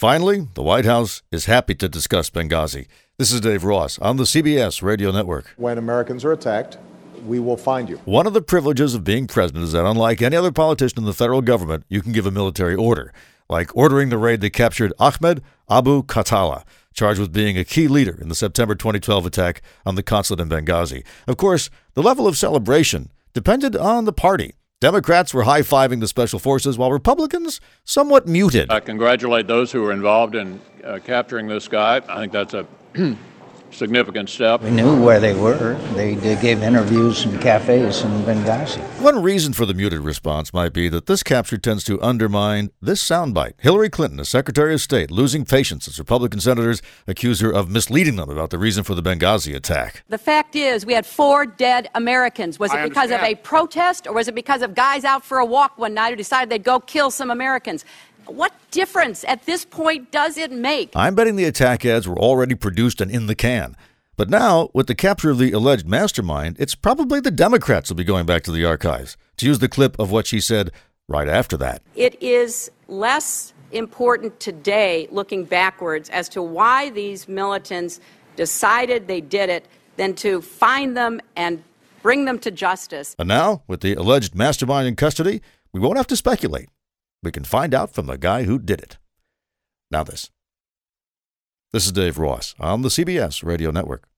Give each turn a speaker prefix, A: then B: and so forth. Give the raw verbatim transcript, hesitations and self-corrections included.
A: Finally, the White House is happy to discuss Benghazi. This is Dave Ross on the C B S Radio Network.
B: When Americans are attacked, we will find you.
A: One of the privileges of being president is that unlike any other politician in the federal government, you can give a military order, like ordering the raid that captured Ahmed Abu Khattala, charged with being a key leader in the September twenty twelve attack on the consulate in Benghazi. Of course, the level of celebration depended on the party. Democrats were high-fiving the special forces, while Republicans somewhat muted.
C: I congratulate those who were involved in uh, capturing this guy. I think that's a significant step.
D: We knew where they were. They, they gave interviews in cafes in Benghazi.
A: One reason for the muted response might be that this capture tends to undermine this soundbite. Hillary Clinton, as Secretary of State, losing patience as Republican senators accuse her of misleading them about the reason for the Benghazi attack.
E: The fact is, we had four dead Americans. Was it because of a protest, or was it because of guys out for a walk one night who decided they'd go kill some Americans? What difference at this point does it make?
A: I'm betting the attack ads were already produced and in the can. But now, with the capture of the alleged mastermind, it's probably the Democrats will be going back to the archives to use the clip of what she said right after that.
E: It is less important today, looking backwards, as to why these militants decided they did it than to find them and bring them to justice.
A: And now, with the alleged mastermind in custody, we won't have to speculate. We can find out from the guy who did it. Now this. This is Dave Ross on the C B S Radio Network.